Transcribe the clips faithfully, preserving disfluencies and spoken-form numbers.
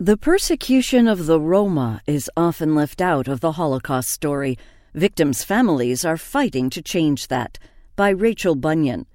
The persecution of the Roma is often left out of the Holocaust story. Victims' families are fighting to change that. By Rachel Bunyan.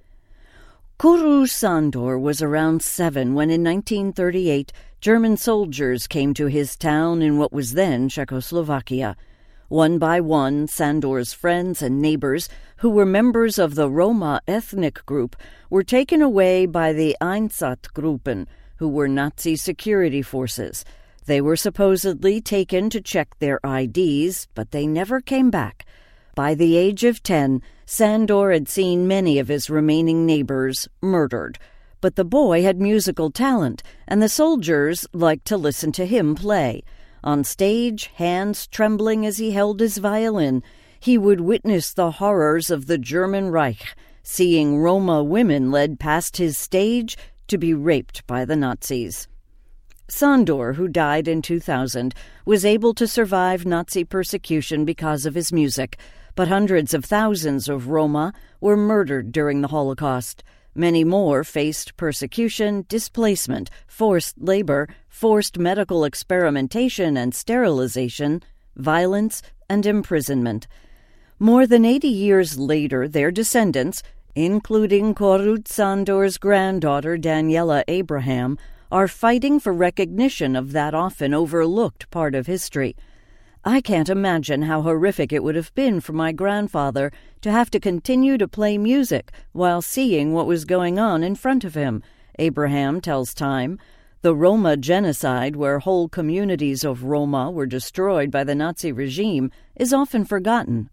Kuru Sandor was around seven when in nineteen thirty-eight German soldiers came to his town in what was then Czechoslovakia. One by one, Sandor's friends and neighbors, who were members of the Roma ethnic group, were taken away by the Einsatzgruppen, who were Nazi security forces. They were supposedly taken to check their I Ds, but they never came back. By the age of ten, Sandor had seen many of his remaining neighbors murdered. But the boy had musical talent, and the soldiers liked to listen to him play. On stage, hands trembling as he held his violin, he would witness the horrors of the German Reich, seeing Roma women led past his stage to be raped by the Nazis. Sandor, who died in two thousand, was able to survive Nazi persecution because of his music, but hundreds of thousands of Roma were murdered during the Holocaust. Many more faced persecution, displacement, forced labor, forced medical experimentation and sterilization, violence, and imprisonment. More than eighty years later, their descendants, including Korut Sandor's granddaughter Daniela Abraham, are fighting for recognition of that often overlooked part of history. I can't imagine how horrific it would have been for my grandfather to have to continue to play music while seeing what was going on in front of him, Abraham tells Time. The Roma genocide, where whole communities of Roma were destroyed by the Nazi regime, is often forgotten.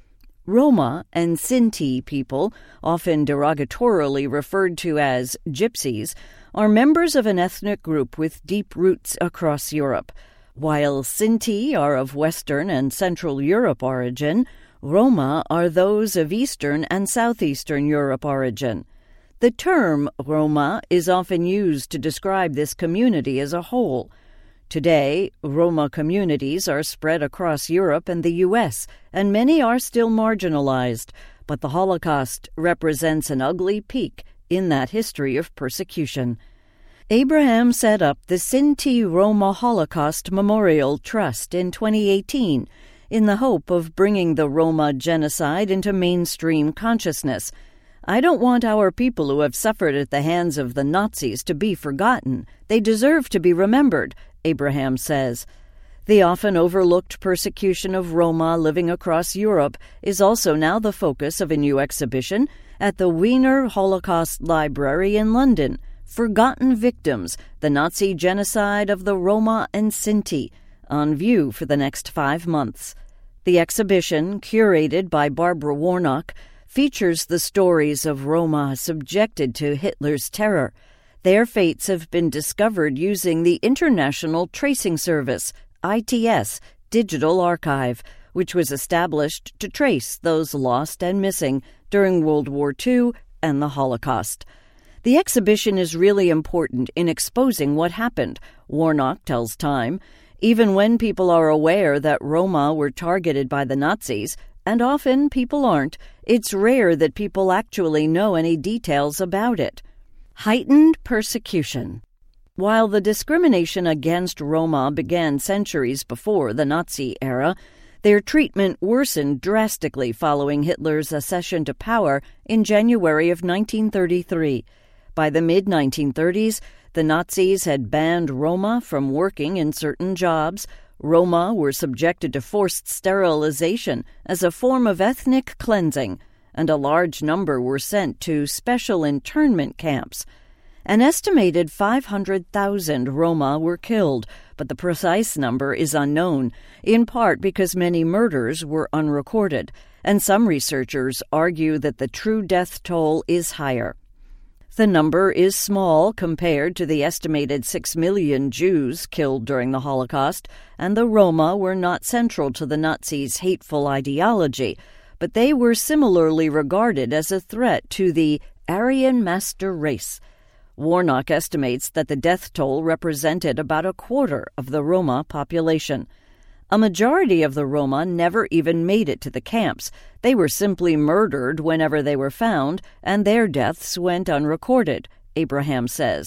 Roma and Sinti people, often derogatorily referred to as gypsies, are members of an ethnic group with deep roots across Europe. While Sinti are of Western and Central Europe origin, Roma are those of Eastern and Southeastern Europe origin. The term Roma is often used to describe this community as a whole. Today, Roma communities are spread across Europe and the U S, and many are still marginalized, but the Holocaust represents an ugly peak in that history of persecution. Abraham set up the Sinti Roma Holocaust Memorial Trust in twenty eighteen in the hope of bringing the Roma genocide into mainstream consciousness. I don't want our people who have suffered at the hands of the Nazis to be forgotten. They deserve to be remembered, Abraham says. The often overlooked persecution of Roma living across Europe is also now the focus of a new exhibition at the Wiener Holocaust Library in London, Forgotten Victims, the Nazi Genocide of the Roma and Sinti, on view for the next five months. The exhibition, curated by Barbara Warnock, features the stories of Roma subjected to Hitler's terror. Their fates have been discovered using the International Tracing Service, I T S, digital archive, which was established to trace those lost and missing during World War Two and the Holocaust. The exhibition is really important in exposing what happened, Warnock tells Time. Even when people are aware that Roma were targeted by the Nazis, and often people aren't, it's rare that people actually know any details about it. Heightened persecution. While the discrimination against Roma began centuries before the Nazi era, their treatment worsened drastically following Hitler's accession to power in January of nineteen thirty-three. By the mid nineteen thirties, the Nazis had banned Roma from working in certain jobs. Roma were subjected to forced sterilization as a form of ethnic cleansing, and a large number were sent to special internment camps. An estimated five hundred thousand Roma were killed, but the precise number is unknown, in part because many murders were unrecorded, and some researchers argue that the true death toll is higher. The number is small compared to the estimated six million Jews killed during the Holocaust, and the Roma were not central to the Nazis' hateful ideology, but they were similarly regarded as a threat to the Aryan master race. Warnock estimates that the death toll represented about a quarter of the Roma population. A majority of the Roma never even made it to the camps. They were simply murdered whenever they were found, and their deaths went unrecorded, Abraham says.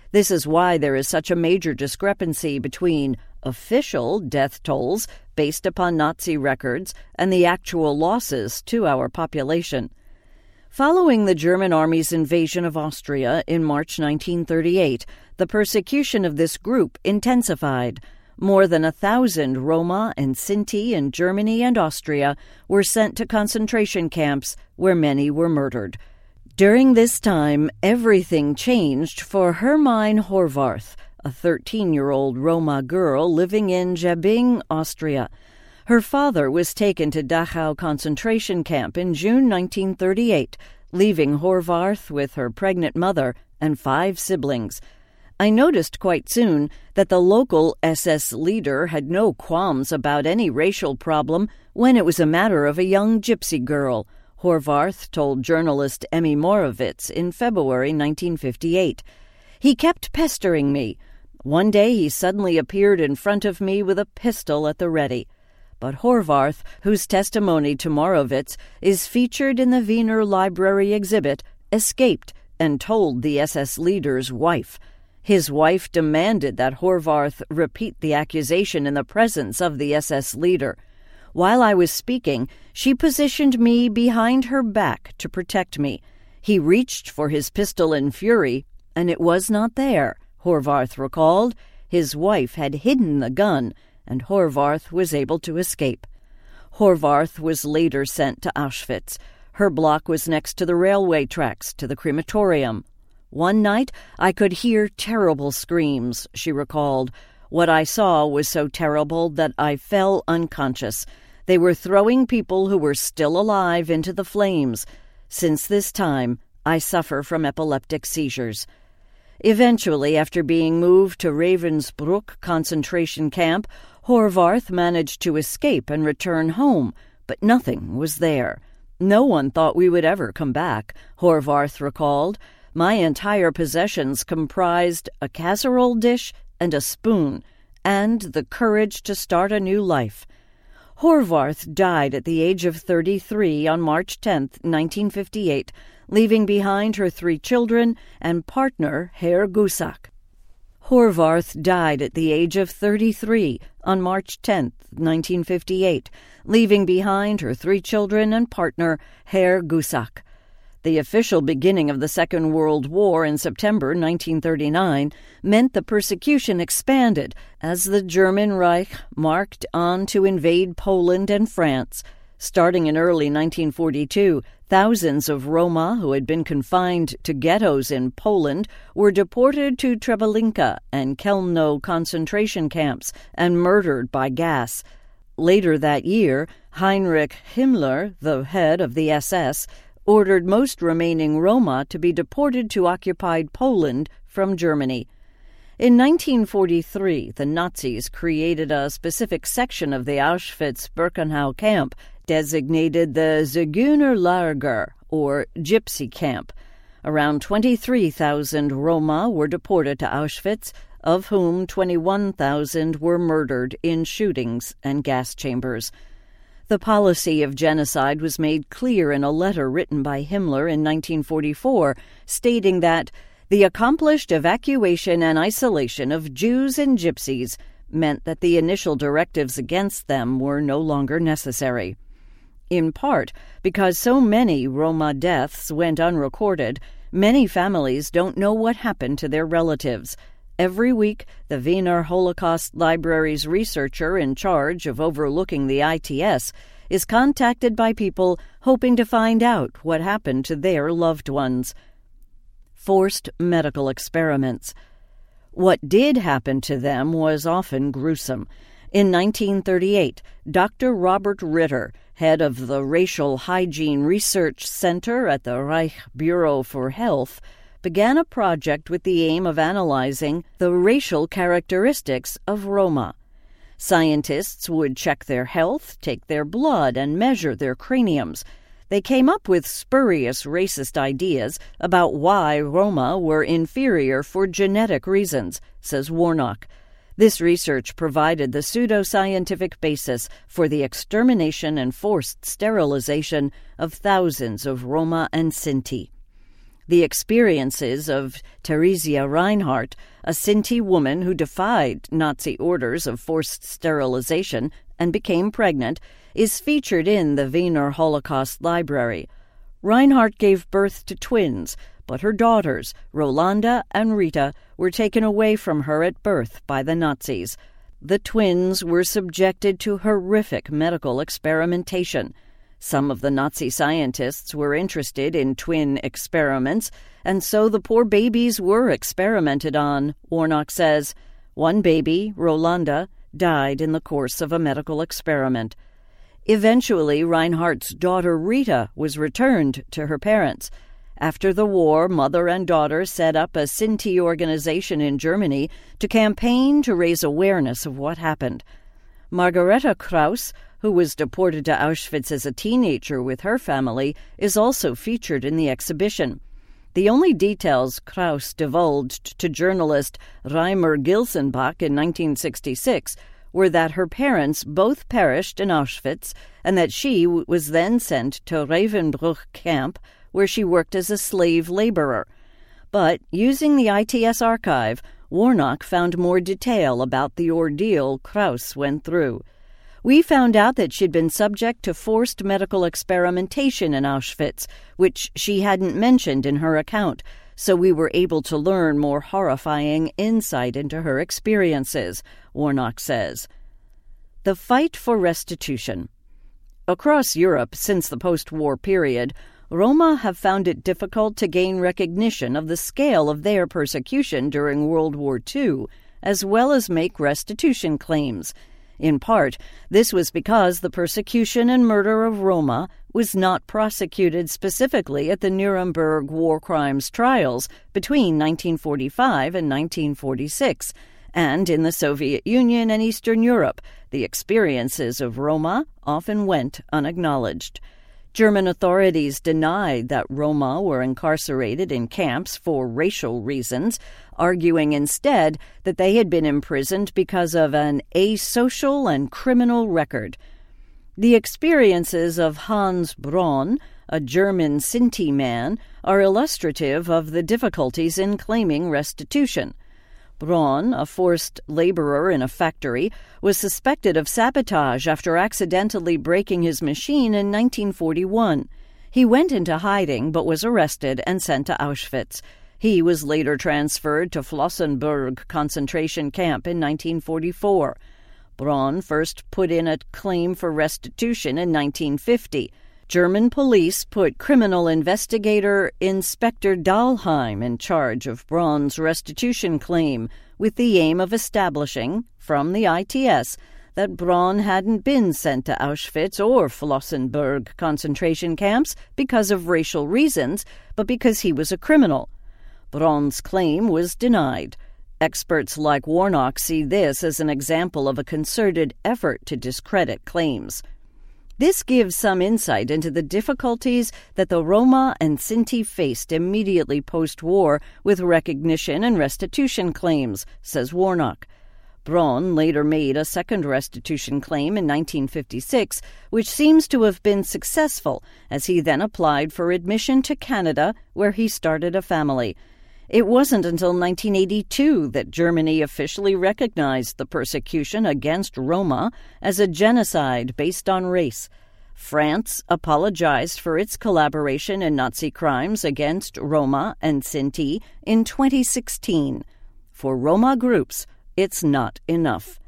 This is why there is such a major discrepancy between official death tolls based upon Nazi records and the actual losses to our population. Following the German army's invasion of Austria in March nineteen thirty-eight, the persecution of this group intensified. More than a thousand Roma and Sinti in Germany and Austria were sent to concentration camps where many were murdered. During this time, everything changed for Hermine Horvath, a thirteen-year-old Roma girl living in Jabing, Austria. Her father was taken to Dachau concentration camp in June nineteen thirty-eight, leaving Horvath with her pregnant mother and five siblings. I noticed quite soon that the local S S leader had no qualms about any racial problem when it was a matter of a young gypsy girl, Horvath told journalist Emmy Morovitz in February nineteen fifty-eight. He kept pestering me. One day he suddenly appeared in front of me with a pistol at the ready. But Horvath, whose testimony to Morovitz is featured in the Wiener Library exhibit, escaped and told the S S leader's wife. His wife demanded that Horvath repeat the accusation in the presence of the S S leader. While I was speaking, she positioned me behind her back to protect me. He reached for his pistol in fury, and it was not there, Horvath recalled. His wife had hidden the gun, and Horvath was able to escape. Horvath was later sent to Auschwitz. Her block was next to the railway tracks to the crematorium. One night, I could hear terrible screams, she recalled. What I saw was so terrible that I fell unconscious. They were throwing people who were still alive into the flames. Since this time, I suffer from epileptic seizures. Eventually, after being moved to Ravensbrück concentration camp, Horvath managed to escape and return home, but nothing was there. No one thought we would ever come back, Horvath recalled. My entire possessions comprised a casserole dish and a spoon, and the courage to start a new life. Horvath died at the age of thirty-three on March tenth, nineteen fifty-eight, leaving behind her three children and partner Herr Gusak. Horvath died at the age of thirty-three on March tenth, nineteen fifty-eight, leaving behind her three children and partner Herr Gusak. The official beginning of the Second World War in September nineteen thirty-nine meant the persecution expanded as the German Reich marched on to invade Poland and France. Starting in early nineteen forty-two, thousands of Roma who had been confined to ghettos in Poland were deported to Treblinka and Chełmno concentration camps and murdered by gas. Later that year, Heinrich Himmler, the head of the S S, ordered most remaining Roma to be deported to occupied Poland from Germany. In nineteen forty-three, the Nazis created a specific section of the Auschwitz-Birkenau camp designated the Zigeunerlager, or Gypsy Camp. Around twenty-three thousand Roma were deported to Auschwitz, of whom twenty-one thousand were murdered in shootings and gas chambers. The policy of genocide was made clear in a letter written by Himmler in nineteen forty-four, stating that the accomplished evacuation and isolation of Jews and Gypsies meant that the initial directives against them were no longer necessary. In part because so many Roma deaths went unrecorded, many families don't know what happened to their relatives. Every week, the Wiener Holocaust Library's researcher in charge of overlooking the I T S is contacted by people hoping to find out what happened to their loved ones. Forced medical experiments. What did happen to them was often gruesome. In nineteen thirty-eight, Doctor Robert Ritter, head of the Racial Hygiene Research Center at the Reich Bureau for Health, began a project with the aim of analyzing the racial characteristics of Roma. Scientists would check their health, take their blood, and measure their craniums. They came up with spurious racist ideas about why Roma were inferior for genetic reasons, says Warnock. This research provided the pseudoscientific basis for the extermination and forced sterilization of thousands of Roma and Sinti. the experiences of Theresia Reinhardt, a Sinti woman who defied Nazi orders of forced sterilization and became pregnant, is featured in the Wiener Holocaust Library. Reinhardt gave birth to twins, but her daughters, Rolanda and Rita, were taken away from her at birth by the Nazis. The twins were subjected to horrific medical experimentation. Some of the Nazi scientists were interested in twin experiments, and so the poor babies were experimented on, Warnock says. One baby, Rolanda, died in the course of a medical experiment. Eventually, Reinhardt's daughter Rita was returned to her parents. After the war, mother and daughter set up a Sinti organization in Germany to campaign to raise awareness of what happened. Margareta Kraus, who was deported to Auschwitz as a teenager with her family, is also featured in the exhibition. The only details Kraus divulged to journalist Reimer Gilsenbach in nineteen sixty-six were that her parents both perished in Auschwitz and that she w- was then sent to Ravensbrück camp, where she worked as a slave laborer. But using the I T S archive, Warnock found more detail about the ordeal Kraus went through. We found out that she'd been subject to forced medical experimentation in Auschwitz, which she hadn't mentioned in her account, so we were able to learn more horrifying insight into her experiences, Warnock says. The fight for restitution. Across Europe since the post-war period, Roma have found it difficult to gain recognition of the scale of their persecution during World War Two, as well as make restitution claims. In part, this was because the persecution and murder of Roma was not prosecuted specifically at the Nuremberg war crimes trials between nineteen forty-five and nineteen forty-six, and in the Soviet Union and Eastern Europe, the experiences of Roma often went unacknowledged. German authorities denied that Roma were incarcerated in camps for racial reasons, arguing instead that they had been imprisoned because of an asocial and criminal record. The experiences of Hans Braun, a German Sinti man, are illustrative of the difficulties in claiming restitution. Braun, a forced laborer in a factory, was suspected of sabotage after accidentally breaking his machine in nineteen forty-one. He went into hiding but was arrested and sent to Auschwitz. He was later transferred to Flossenburg concentration camp in nineteen forty-four. Braun first put in a claim for restitution in nineteen fifty. German police put criminal investigator Inspector Dahlheim in charge of Braun's restitution claim, with the aim of establishing, from the I T S, that Braun hadn't been sent to Auschwitz or Flossenburg concentration camps because of racial reasons, but because he was a criminal. Braun's claim was denied. Experts like Warnock see this as an example of a concerted effort to discredit claims. This gives some insight into the difficulties that the Roma and Sinti faced immediately post-war with recognition and restitution claims, says Warnock. Braun later made a second restitution claim in nineteen fifty-six, which seems to have been successful, as he then applied for admission to Canada, where he started a family. It wasn't until nineteen eighty-two that Germany officially recognized the persecution against Roma as a genocide based on race. France apologized for its collaboration in Nazi crimes against Roma and Sinti in twenty sixteen. For Roma groups, it's not enough.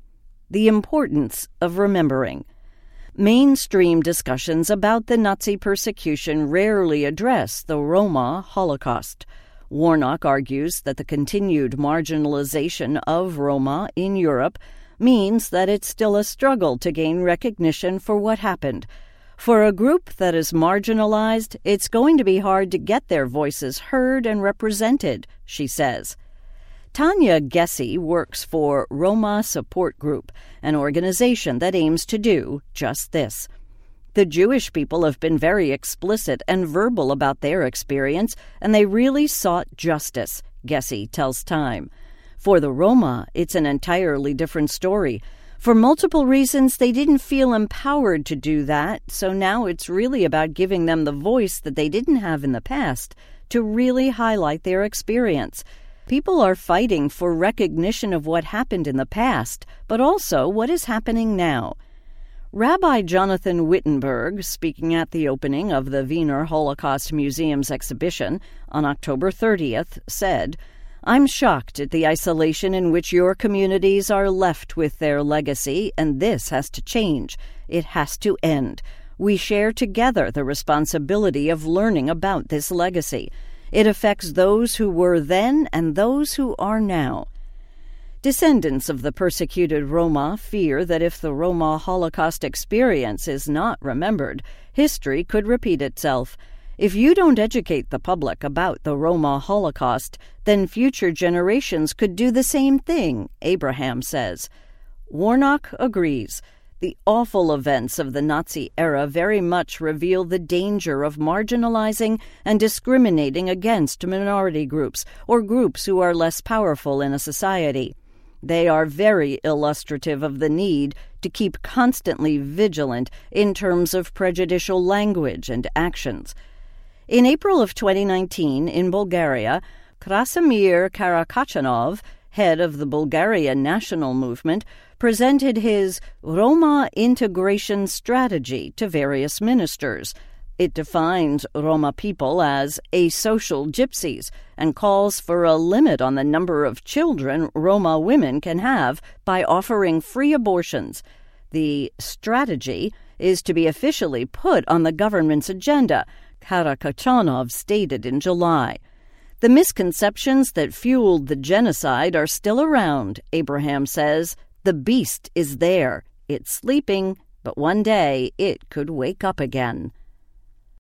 The importance of remembering. Mainstream discussions about the Nazi persecution rarely address the Roma Holocaust. Warnock argues that the continued marginalization of Roma in Europe means that it's still a struggle to gain recognition for what happened. For a group that is marginalized, it's going to be hard to get their voices heard and represented, she says. Tanya Gessie works for Roma Support Group, an organization that aims to do just this. The Jewish people have been very explicit and verbal about their experience, and they really sought justice, Gessie tells Time. For the Roma, it's an entirely different story. For multiple reasons, they didn't feel empowered to do that, so now it's really about giving them the voice that they didn't have in the past, to really highlight their experience. People are fighting for recognition of what happened in the past, but also what is happening now. Rabbi Jonathan Wittenberg, speaking at the opening of the Wiener Holocaust Museum's exhibition on October thirtieth, said, "I'm shocked at the isolation in which your communities are left with their legacy, and this has to change. It has to end. We share together the responsibility of learning about this legacy. It affects those who were then and those who are now." Descendants of the persecuted Roma fear that if the Roma Holocaust experience is not remembered, history could repeat itself. If you don't educate the public about the Roma Holocaust, then future generations could do the same thing, Abraham says. Warnock agrees. The awful events of the Nazi era very much reveal the danger of marginalizing and discriminating against minority groups or groups who are less powerful in a society. They are very illustrative of the need to keep constantly vigilant in terms of prejudicial language and actions. In April of twenty nineteen, in Bulgaria, Krasimir Karakachanov, head of the Bulgarian National Movement, presented his Roma integration strategy to various ministers. It defines Roma people as asocial gypsies and calls for a limit on the number of children Roma women can have by offering free abortions. The strategy is to be officially put on the government's agenda, Karakachanov stated in July. The misconceptions that fueled the genocide are still around, Abraham says. The beast is there. It's sleeping, but one day it could wake up again.